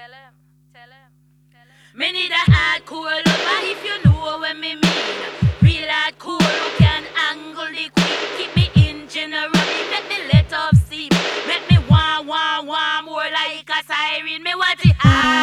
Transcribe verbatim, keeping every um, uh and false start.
Me need a hardcore lover if you know what me mean. Real hardcore who can angle the queen. Keep me in generally, make me let off steam. Make me want, want, want more like a siren. Me want it hard.